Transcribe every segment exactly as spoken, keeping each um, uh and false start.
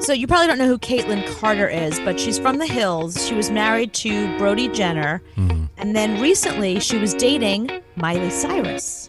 So you probably don't know who Caitlyn Carter is, but she's from the Hills. She was married to Brody Jenner. Mm-hmm. And then recently she was dating Miley Cyrus.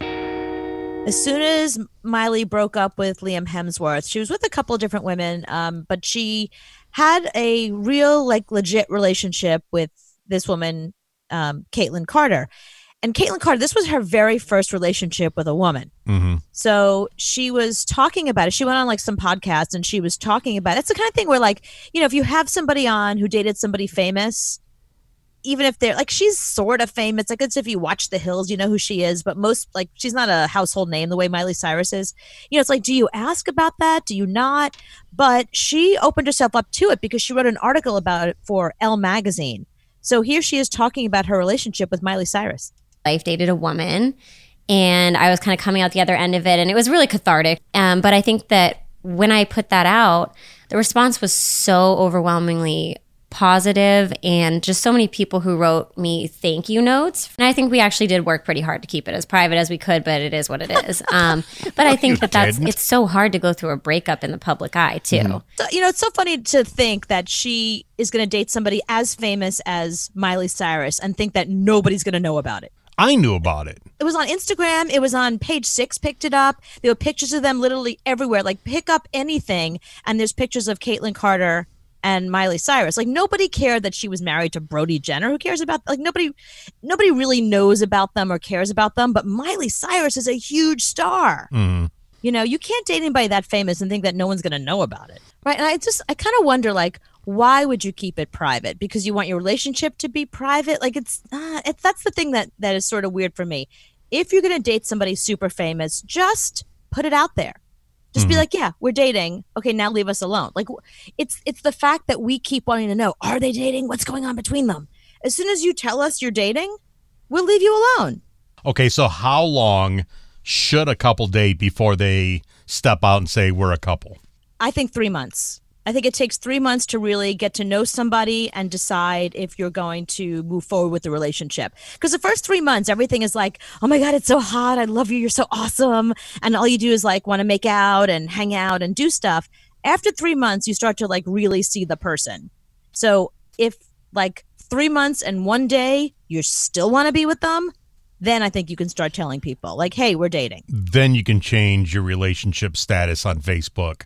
As soon as Miley broke up with Liam Hemsworth, she was with a couple of different women, um, but she had a real, like, legit relationship with this woman, um, Caitlyn Carter. And Caitlyn Carter, this was her very first relationship with a woman. Mm-hmm. So she was talking about it. She went on like some podcast and she was talking about it. It's the kind of thing where, like, you know, if you have somebody on who dated somebody famous, even if they're like, she's sort of famous, like it's if you watch The Hills, you know who she is, but most, like, she's not a household name the way Miley Cyrus is. You know, it's like, do you ask about that? Do you not? But she opened herself up to it because she wrote an article about it for Elle magazine. So here she is talking about her relationship with Miley Cyrus. Life dated a woman, and I was kind of coming out the other end of it, and it was really cathartic. Um, but I think that when I put that out, the response was so overwhelmingly positive, and just so many people who wrote me thank you notes. And I think we actually did work pretty hard to keep it as private as we could, but it is what it is. Um, but I think that that's, it's so hard to go through a breakup in the public eye too. Mm-hmm. So, you know, it's so funny to think that she is going to date somebody as famous as Miley Cyrus and think that nobody's going to know about it. I knew about it. It was on Instagram. It was on Page Six, picked it up. There were pictures of them literally everywhere. Like, pick up anything, and there's pictures of Caitlyn Carter and Miley Cyrus. Like, nobody cared that she was married to Brody Jenner. Who cares about, like, nobody nobody really knows about them or cares about them. But Miley Cyrus is a huge star. Mm-hmm. You know, you can't date anybody that famous and think that no one's going to know about it. Right? And I just, I kind of wonder, like, why would you keep it private? Because you want your relationship to be private? Like, it's, uh, it's that's the thing that, that is sort of weird for me. If you're going to date somebody super famous, just put it out there. Just mm-hmm. be like, yeah, we're dating. Okay, now leave us alone. Like, it's it's the fact that we keep wanting to know, are they dating? What's going on between them? As soon as you tell us you're dating, we'll leave you alone. Okay, so how long should a couple date before they step out and say we're a couple? I think three months. I think it takes three months to really get to know somebody and decide if you're going to move forward with the relationship. Because the first three months, everything is like, oh my God, it's so hot. I love you. You're so awesome. And all you do is like want to make out and hang out and do stuff. After three months, you start to like really see the person. So if like three months and one day you still want to be with them, then I think you can start telling people like, hey, we're dating. Then you can change your relationship status on Facebook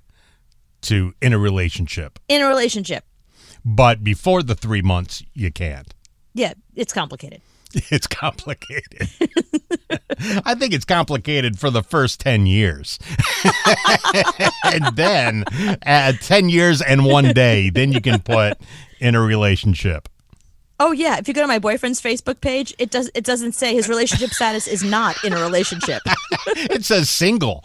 to in a relationship. In a relationship. But before the three months, you can't. Yeah, it's complicated. It's complicated. I think it's complicated for the first ten years. And then at ten years and one day, then you can put in a relationship. Oh, yeah. If you go to my boyfriend's Facebook page, it does. It doesn't say his relationship status is not in a relationship. It says single.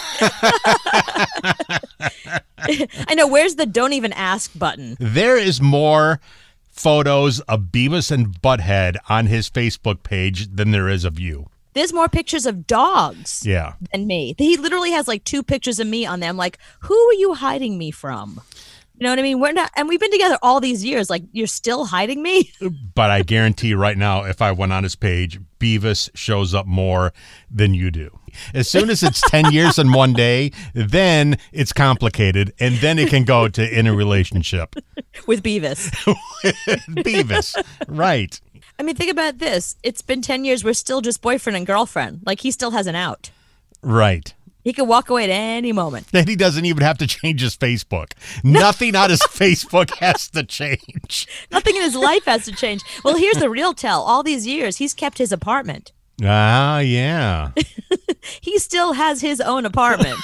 I know. Where's the don't even ask button? There is more photos of Beavis and Butthead on his Facebook page than there is of you. There's more pictures of dogs yeah. than me. He literally has like two pictures of me on there. I'm like, who are you hiding me from? You know what I mean? We're not, and we've been together all these years. Like, you're still hiding me? But I guarantee right now, if I went on his page, Beavis shows up more than you do. As soon as it's ten years and one day, then it's complicated, and then it can go to in a relationship. With Beavis. Beavis, right. I mean, think about this. It's been ten years. We're still just boyfriend and girlfriend. Like, he still has an out. Right. He could walk away at any moment. Then he doesn't even have to change his Facebook. Nothing on his Facebook has to change. Nothing in his life has to change. Well, here's the real tell. All these years, he's kept his apartment. Ah, yeah. He still has his own apartment.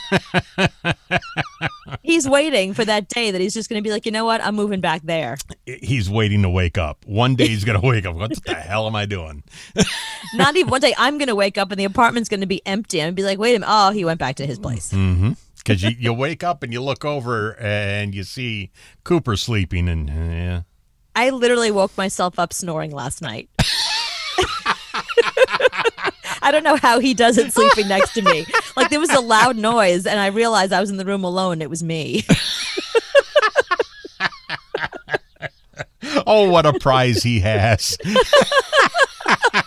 He's waiting for that day that he's just going to be like, you know what? I'm moving back there. He's waiting to wake up. One day he's going to wake up. What the hell am I doing? Not even one day. I'm going to wake up and the apartment's going to be empty and be like, wait a minute. Oh, he went back to his place. Mm-hmm. Because you, you wake up and you look over and you see Cooper sleeping. And uh, yeah. I literally woke myself up snoring last night. I don't know how he does it sleeping next to me. Like, there was a loud noise, and I realized I was in the room alone. It was me. Oh, what a prize he has.